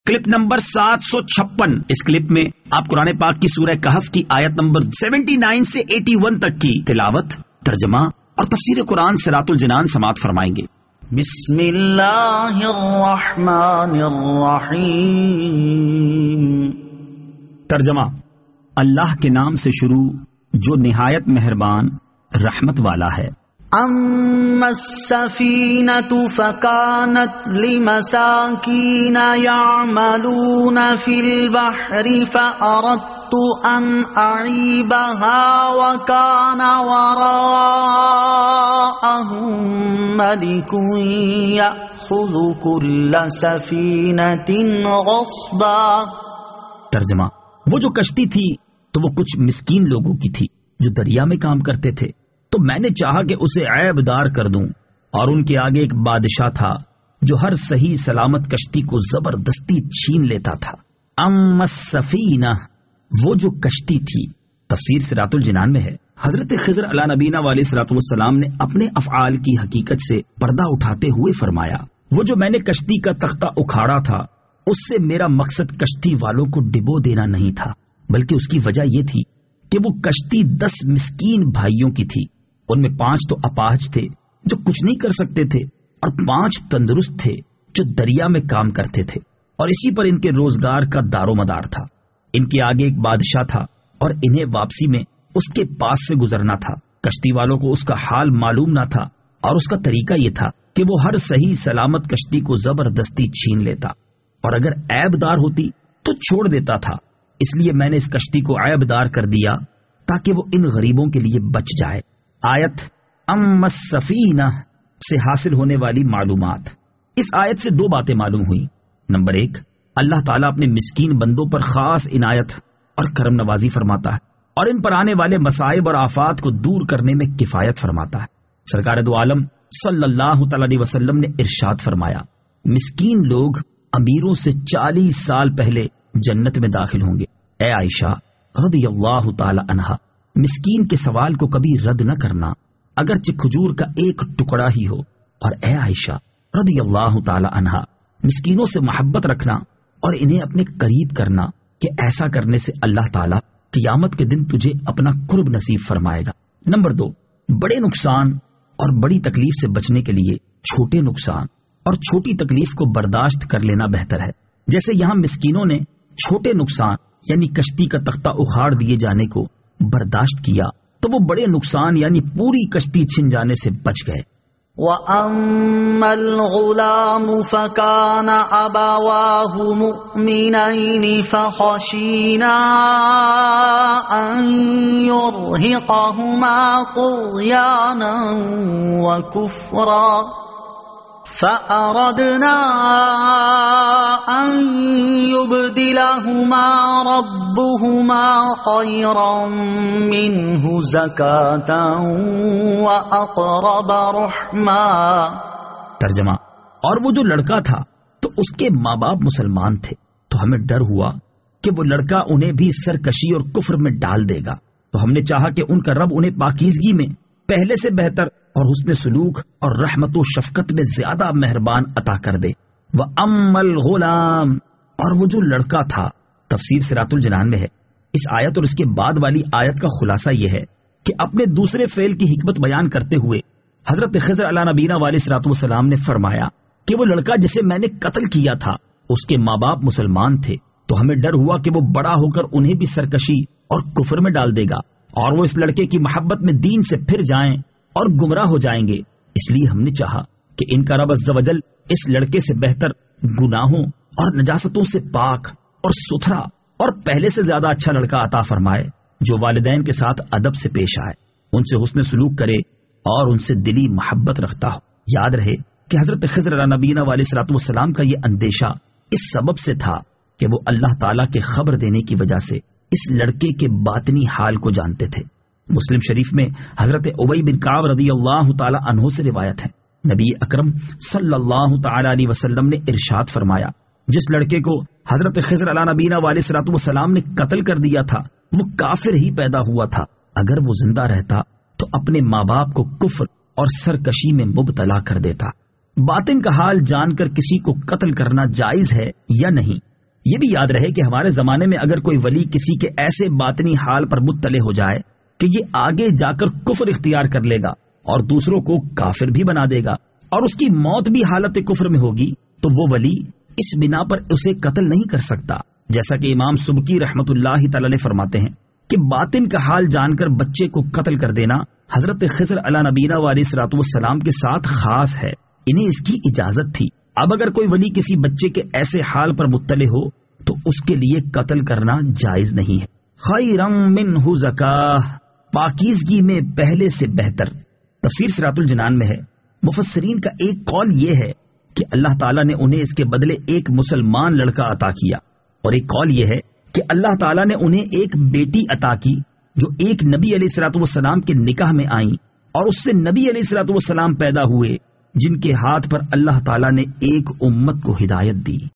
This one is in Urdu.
Clip number 756۔ اس کلپ میں آپ قرآن پاک کی سورہ کہف کی آیت نمبر 79 سے 81 تک کی تلاوت، ترجمہ اور تفسیر قرآن صراط الجنان سماعت فرمائیں گے۔ بسم اللہ الرحمن الرحیم۔ ترجمہ: اللہ کے نام سے شروع جو نہایت مہربان رحمت والا ہے۔ اما السفینۃ فکانت لمساکین یعملون فی البحر فأردت ان اعیبها وکان وراءهم ملک یأخذ کل سفینۃ غصبا۔ ترجمہ: وہ جو کشتی تھی تو وہ کچھ مسکین لوگوں کی تھی جو دریا میں کام کرتے تھے، تو میں نے چاہا کہ اسے عیب دار کر دوں، اور ان کے آگے ایک بادشاہ تھا جو ہر صحیح سلامت کشتی کو زبردستی چھین لیتا تھا۔ اما السفینہ، وہ جو کشتی تھی، تفسیر صراط الجنان میں ہے حضرت خضر علیہ نبینا علیہ الصلوۃ والسلام نے اپنے افعال کی حقیقت سے پردہ اٹھاتے ہوئے فرمایا، وہ جو میں نے کشتی کا تختہ اکھاڑا تھا، اس سے میرا مقصد کشتی والوں کو ڈبو دینا نہیں تھا، بلکہ اس کی وجہ یہ تھی کہ وہ کشتی 10 مسکین بھائیوں کی تھی۔ ان میں 5 تو اپاہج تھے جو کچھ نہیں کر سکتے تھے، اور 5 تندرست تھے جو دریا میں کام کرتے تھے، اور اسی پر ان کے روزگار کا دار و مدار تھا۔ ان کے آگے ایک بادشاہ تھا اور انہیں واپسی میں اس کے پاس سے گزرنا تھا۔ کشتی والوں کو اس کا حال معلوم نہ تھا، اور اس کا طریقہ یہ تھا کہ وہ ہر صحیح سلامت کشتی کو زبردستی چھین لیتا، اور اگر عیب دار ہوتی تو چھوڑ دیتا تھا۔ اس لیے میں نے اس کشتی کو عیب دار کر دیا تاکہ وہ ان غریبوں کے لیے بچ جائے۔ آیت اما السفینہ سے حاصل ہونے والی معلومات۔ اس آیت سے 2 باتیں معلوم ہوئی۔ نمبر 1، اللہ تعالیٰ اپنے مسکین بندوں پر خاص عنایت اور کرم نوازی فرماتا ہے، اور ان پر آنے والے مصائب اور آفات کو دور کرنے میں کفایت فرماتا ہے۔ سرکار دو عالم صلی اللہ تعالی علیہ وسلم نے ارشاد فرمایا، مسکین لوگ امیروں سے 40 سال پہلے جنت میں داخل ہوں گے۔ اے عائشہ رضی اللہ تعالی عنہا، مسکین کے سوال کو کبھی رد نہ کرنا، اگرچہ کھجور کا ایک ٹکڑا ہی ہو۔ اور اے عائشہ رضی اللہ تعالی عنہا، مسکینوں سے محبت رکھنا اور انہیں اپنے قریب کرنا، کہ ایسا کرنے سے اللہ تعالی قیامت کے دن تجھے اپنا قرب نصیب فرمائے گا۔ نمبر 2، بڑے نقصان اور بڑی تکلیف سے بچنے کے لیے چھوٹے نقصان اور چھوٹی تکلیف کو برداشت کر لینا بہتر ہے۔ جیسے یہاں مسکینوں نے چھوٹے نقصان یعنی کشتی کا تختہ اکھاڑ دیے جانے کو برداشت کیا، تو وہ بڑے نقصان یعنی پوری کشتی چھن جانے سے بچ گئے۔ وَأَمَّا الْغُلَامُ فَكَانَ أَبَوَاهُ مُؤْمِنَيْنِ فَخَشِينَا أَن يُرْهِقَهُمَا طُغْيَانًا وَكُفْرًا فَأَرَدْنَا أَن يُبْدِلَهُمَا رَبُّهُمَا خَيْرًا مِّنْهُ زَكَاةً وَأَقْرَبَ رُحْمًا۔ ترجمہ: اور وہ جو لڑکا تھا تو اس کے ماں باپ مسلمان تھے، تو ہمیں ڈر ہوا کہ وہ لڑکا انہیں بھی سرکشی اور کفر میں ڈال دے گا، تو ہم نے چاہا کہ ان کا رب انہیں پاکیزگی میں پہلے سے بہتر اور حسن سلوک اور رحمت و شفقت میں زیادہ مہربان عطا کر دے۔ وَأَمَّا الْغُلَامُ، اور وہ جو لڑکا تھا، تفسیر صراط الجنان میں ہے۔ اس آیت اور اس کے بعد والی آیت کا خلاصہ یہ ہے کہ اپنے دوسرے فعل کی حکمت بیان کرتے ہوئے حضرت خضر علیہ نبینا علیہ الصلوۃ والسلام نے فرمایا کہ وہ لڑکا جسے میں نے قتل کیا تھا اس کے ماں باپ مسلمان تھے، تو ہمیں ڈر ہوا کہ وہ بڑا ہو کر انہیں بھی سرکشی اور کفر میں ڈال دے گا، اور وہ اس لڑکے کی محبت میں دین سے پھر جائیں اور گمراہ ہو جائیں گے۔ اس لیے ہم نے چاہا کہ ان کا رب عز و جل اس لڑکے سے بہتر، گناہوں اور نجاستوں سے پاک اور ستھرا اور پہلے سے زیادہ اچھا لڑکا عطا فرمائے، جو والدین کے ساتھ ادب سے پیش آئے، ان سے حسن سلوک کرے اور ان سے دلی محبت رکھتا ہو۔ یاد رہے کہ حضرت خضر علیہ نبینا علیہ الصلوۃ والسلام کا یہ اندیشہ اس سبب سے تھا کہ وہ اللہ تعالیٰ کے خبر دینے کی وجہ سے اس لڑکے کے باطنی حال کو جانتے تھے۔ مسلم شریف میں حضرت ابی بن کعب رضی اللہ تعالی عنہ سے روایت ہے، نبی اکرم صلی اللہ تعالی علیہ وسلم نے ارشاد فرمایا، جس لڑکے کو حضرت خضر علیہ نبینا علیہ الصلوۃ والسلام نے قتل کر دیا تھا وہ کافر ہی پیدا ہوا تھا، اگر وہ زندہ رہتا تو اپنے ماں باپ کو کفر اور سرکشی میں مبتلا کر دیتا۔ باطن کا حال جان کر کسی کو قتل کرنا جائز ہے یا نہیں، یہ بھی یاد رہے کہ ہمارے زمانے میں اگر کوئی ولی کسی کے ایسے باطنی حال پر مطلع ہو جائے کہ یہ آگے جا کر کفر اختیار کر لے گا اور دوسروں کو کافر بھی بنا دے گا اور اس کی موت بھی حالت کفر میں ہوگی، تو وہ ولی اس بنا پر اسے قتل نہیں کر سکتا، جیسا کہ امام سبکی رحمت اللہ تعالی علیہ فرماتے ہیں کہ باطن کا حال جان کر بچے کو قتل کر دینا حضرت خضر علیہ نبینا علیہ الصلوۃ والسلام کے ساتھ خاص ہے، انہیں اس کی اجازت تھی۔ اب اگر کوئی ولی کسی بچے کے ایسے حال پر مطلع ہو تو اس کے لیے قتل کرنا جائز نہیں ہے۔ خیرم منہ زکاہ، پاکیزگی میں پہلے سے بہتر۔ تفسیر صراط الجنان میں ہے، مفسرین کا ایک قول یہ ہے کہ اللہ تعالیٰ نے انہیں اس کے بدلے ایک مسلمان لڑکا عطا کیا، اور ایک قول یہ ہے کہ اللہ تعالیٰ نے انہیں ایک بیٹی عطا کی جو ایک نبی علیہ الصلوۃ والسلام کے نکاح میں آئیں، اور اس سے نبی علیہ الصلوۃ والسلام پیدا ہوئے جن کے ہاتھ پر اللہ تعالیٰ نے ایک امت کو ہدایت دی۔